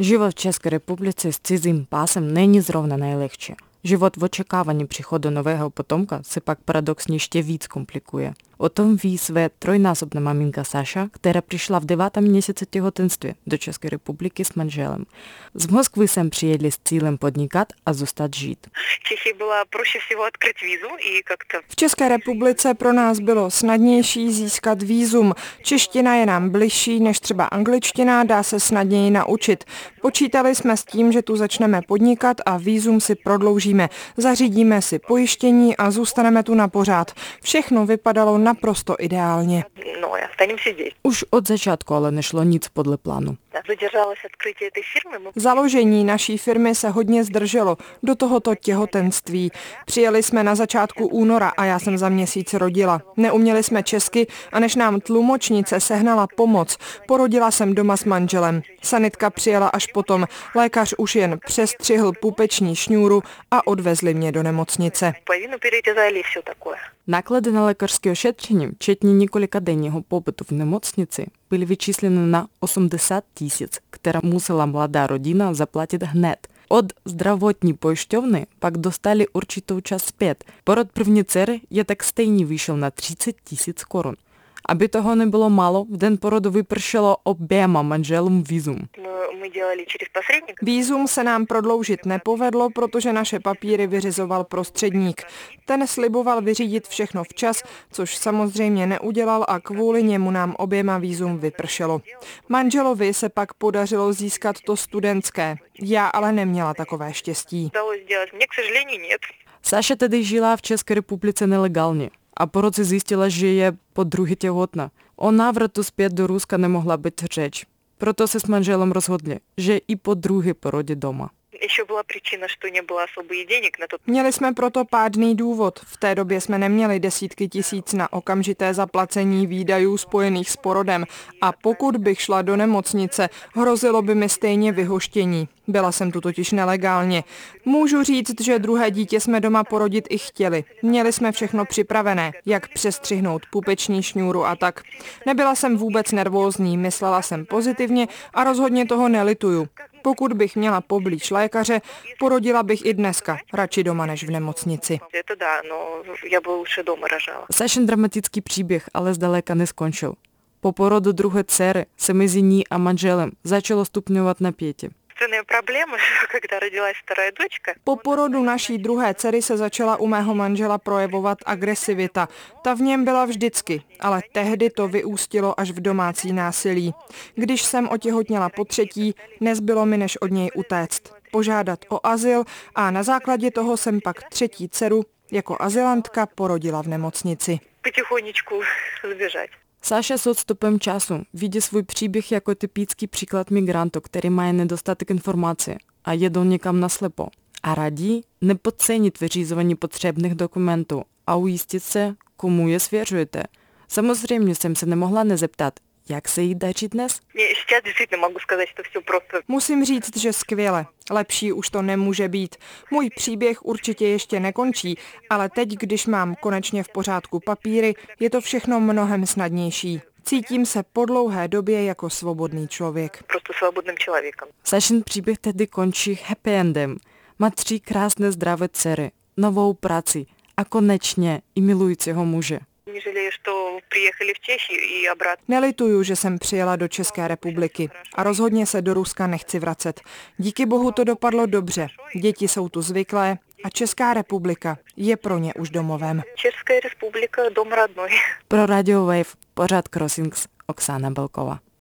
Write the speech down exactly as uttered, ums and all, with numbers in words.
Život v České republice s cizím pásem není zrovna nejlehčí. Život v očekávání příchodu nového potomka se pak paradoxně ještě víc komplikuje. O tom ví své trojnásobná maminka Saša, která přišla v devátém měsíci těhotenství do České republiky s manželem. Z Moskvy sem přijeli s cílem podnikat a zůstat žít. V České republice pro nás bylo snadnější získat vízum. Čeština je nám bližší než třeba angličtina, dá se snadněji naučit. Počítali jsme s tím, že tu začneme podnikat a vízum si prodloužíme. Zařídíme si pojištění a zůstaneme tu na pořád. Všechno vypadalo naprosto ideálně. Už od začátku ale nešlo nic podle plánu. Založení naší firmy se hodně zdrželo do tohoto těhotenství. Přijeli jsme na začátku února a já jsem za měsíc rodila. Neuměli jsme česky a než nám tlumočnice sehnala pomoc, porodila jsem doma s manželem. Sanitka přijela až potom. Lékař už jen přestřihl pupeční šňůru a odvezli mě do nemocnice. Náklady na lékařské ošetření, včetně několika denního pobytu v nemocnici, byly vyčísleny na osmdesát tisíc, která musela mladá rodina zaplatit hned. Od zdravotní pojišťovny pak dostali určitou část zpět. Porod první dcery je tak stejně vyšel na třicet tisíc korun. Aby toho nebylo málo, v den porodu vypršelo oběma manželům vízum. Vízum se nám prodloužit nepovedlo, protože naše papíry vyřizoval prostředník. Ten sliboval vyřídit všechno včas, což samozřejmě neudělal a kvůli němu nám oběma vízum vypršelo. Manželovi se pak podařilo získat to studentské. Já ale neměla takové štěstí. Saša tedy žila v České republice nelegálně. A po roce zjistila, že je po druhé těhotná. O návratu zpět do Ruska nemohla být řeč. Proto se s manželem rozhodli, že i po druhé porodě doma. Měli jsme proto pádný důvod. V té době jsme neměli desítky tisíc na okamžité zaplacení výdajů spojených s porodem. A pokud bych šla do nemocnice, hrozilo by mi stejně vyhoštění. Byla jsem tu totiž nelegálně. Můžu říct, že druhé dítě jsme doma porodit i chtěli. Měli jsme všechno připravené, jak přestřihnout pupeční šňůru a tak. Nebyla jsem vůbec nervózní, myslela jsem pozitivně a rozhodně toho nelituju. Pokud bych měla poblíž lékaře, porodila bych i dneska, radši doma než v nemocnici. Sašin dramatický příběh ale zdaleka neskončil. Po porodu druhé dcery se mezi ní a manželem začalo stupňovat napětí. Po porodu naší druhé dcery se začala u mého manžela projevovat agresivita. Ta v něm byla vždycky, ale tehdy to vyústilo až v domácí násilí. Když jsem otěhotněla po třetí, nezbylo mi než od něj utéct, požádat o azyl a na základě toho jsem pak třetí dceru jako azylantka porodila v nemocnici. Saša s odstupem času vidí svůj příběh jako typický příklad migrantů, který mají nedostatek informací a jedou někam naslepo. A radí nepodcenit vyřizování potřebných dokumentů a ujistit se, komu je svěřujete. Samozřejmě jsem se nemohla nezeptat, jak se jí daří dnes? Musím říct, že skvěle. Lepší už to nemůže být. Můj příběh určitě ještě nekončí, ale teď, když mám konečně v pořádku papíry, je to všechno mnohem snadnější. Cítím se po dlouhé době jako svobodný člověk. Sašin příběh tedy končí happy endem. Má tři krásné zdravé dcery, novou práci a konečně i milujícího muže. Nelituju, že jsem přijela do České republiky a rozhodně se do Ruska nechci vracet. Díky bohu to dopadlo dobře. Děti jsou tu zvyklé a Česká republika je pro ně už domovem. Česká republika, dom rodной. Pro Radio Wave, pořad Crossings, Oksana Belková.